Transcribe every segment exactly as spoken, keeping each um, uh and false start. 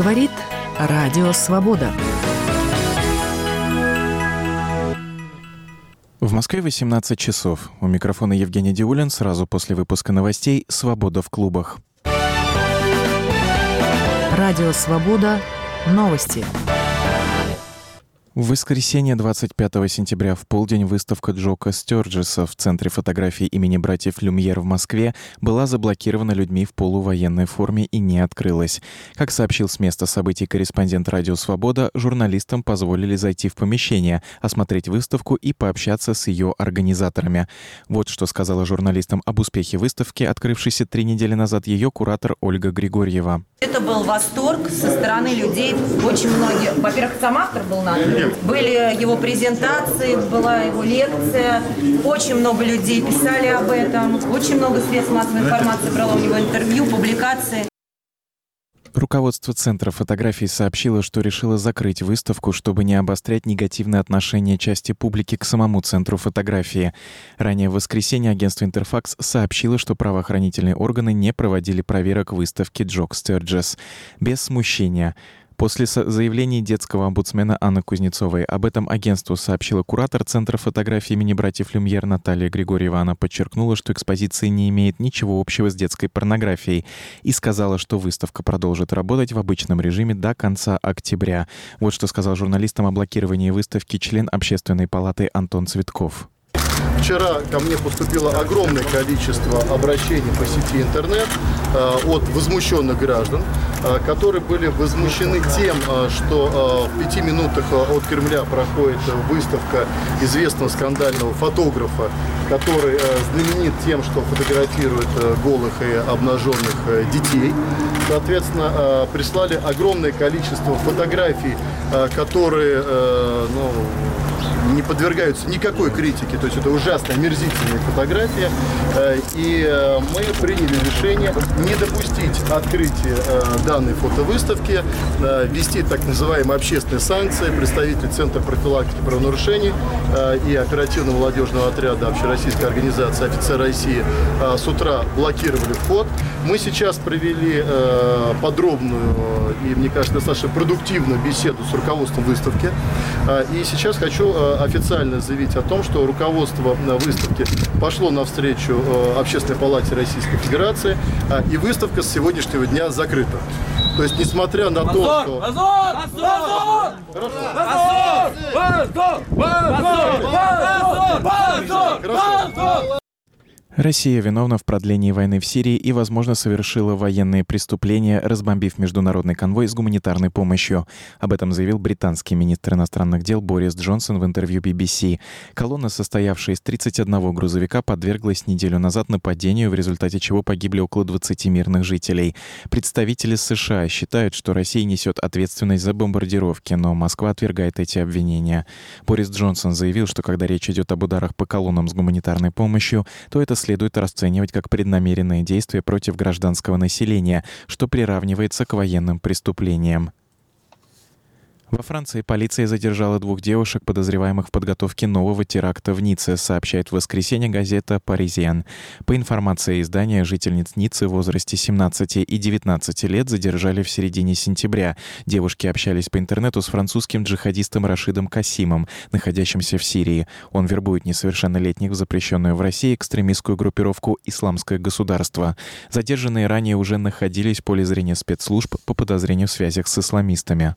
Говорит Радио Свобода. В Москве восемнадцать часов. У микрофона Евгений Диулин. Сразу после выпуска новостей «Свобода в клубах». Радио Свобода. Новости. В воскресенье двадцать пятого сентября в полдень выставка Джока Стёрджеса в Центре фотографий имени братьев Люмьер в Москве была заблокирована людьми в полувоенной форме и не открылась. Как сообщил с места событий корреспондент «Радио Свобода», журналистам позволили зайти в помещение, осмотреть выставку и пообщаться с ее организаторами. Вот что сказала журналистам об успехе выставки, открывшейся три недели назад, ее куратор Ольга Григорьева. Это был восторг со стороны людей. Очень многие, во-первых, сам автор был на были его презентации, была его лекция. Очень много людей писали об этом. Очень много средств массовой информации брало у него интервью, публикации. Руководство Центра фотографий сообщило, что решило закрыть выставку, чтобы не обострять негативное отношение части публики к самому Центру фотографии. Ранее в воскресенье агентство «Интерфакс» сообщило, что правоохранительные органы не проводили проверок выставки «Джок Стёрджес». Без смущения. После заявлений детского омбудсмена Анны Кузнецовой об этом агентству сообщила куратор Центра фотографий имени братьев Люмьер Наталья Григорьева. Она подчеркнула, что экспозиция не имеет ничего общего с детской порнографией и сказала, что выставка продолжит работать в обычном режиме до конца октября. Вот что сказал журналистам о блокировании выставки член Общественной палаты Антон Цветков. Вчера ко мне поступило огромное количество обращений по сети интернет э, от возмущенных граждан, э, которые были возмущены тем, э, что э, в пяти минутах от Кремля проходит выставка известного скандального фотографа, который э, знаменит тем, что фотографирует э, голых и обнаженных э, детей. Соответственно, э, прислали огромное количество фотографий, э, которые, э, ну, не подвергаются никакой критике, то есть это ужасная, омерзительная фотография, и мы приняли решение не допустить открытия данной фотовыставки, ввести так называемые общественные санкции. Представители Центра профилактики правонарушений и оперативного молодежного отряда Общероссийской организации «Офицеры России» с утра блокировали вход. Мы сейчас провели подробную и, мне кажется, достаточно продуктивную беседу с руководством выставки, и сейчас хочу официально заявить о том, что руководство выставки пошло навстречу Общественной палате Российской Федерации, и выставка с сегодняшнего дня закрыта. То есть, несмотря на позор, то, что... Позор! Позор! Позор! Позор! Позор! Позор! Россия виновна в продлении войны в Сирии и, возможно, совершила военные преступления, разбомбив международный конвой с гуманитарной помощью. Об этом заявил британский министр иностранных дел Борис Джонсон в интервью би би си. Колонна, состоявшая из тридцати одного грузовика, подверглась неделю назад нападению, в результате чего погибли около двадцати мирных жителей. Представители США считают, что Россия несет ответственность за бомбардировки, но Москва отвергает эти обвинения. Борис Джонсон заявил, что когда речь идет об ударах по колоннам с гуманитарной помощью, то это следует расценивать как преднамеренные действия против гражданского населения, что приравнивается к военным преступлениям. Во Франции полиция задержала двух девушек, подозреваемых в подготовке нового теракта в Ницце, сообщает в воскресенье газета «Паризиен». По информации издания, жительниц Ниццы в возрасте семнадцати и девятнадцати лет задержали в середине сентября. Девушки общались по интернету с французским джихадистом Рашидом Касимом, находящимся в Сирии. Он вербует несовершеннолетних в запрещенную в России экстремистскую группировку «Исламское государство». Задержанные ранее уже находились в поле зрения спецслужб по подозрению в связях с исламистами.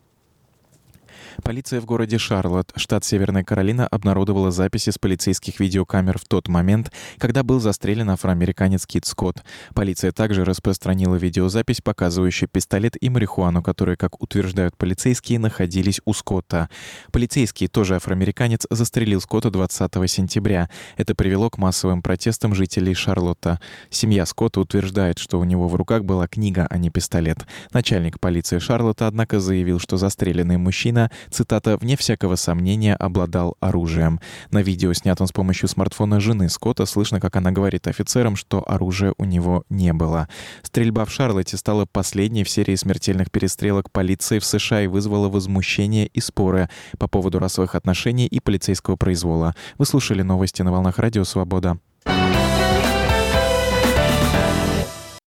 Полиция в городе Шарлотт, штат Северная Каролина, обнародовала записи с полицейских видеокамер в тот момент, когда был застрелен афроамериканец Кит Скотт. Полиция также распространила видеозапись, показывающую пистолет и марихуану, которые, как утверждают полицейские, находились у Скотта. Полицейский, тоже афроамериканец, застрелил Скотта двадцатого сентября. Это привело к массовым протестам жителей Шарлотта. Семья Скотта утверждает, что у него в руках была книга, а не пистолет. Начальник полиции Шарлотта, однако, заявил, что застреленный мужчина, цитата, «вне всякого сомнения обладал оружием». На видео, снятом с помощью смартфона жены Скотта, слышно, как она говорит офицерам, что оружия у него не было. Стрельба в Шарлотте стала последней в серии смертельных перестрелок полиции в США и вызвала возмущение и споры по поводу расовых отношений и полицейского произвола. Вы слушали новости на волнах Радио Свобода.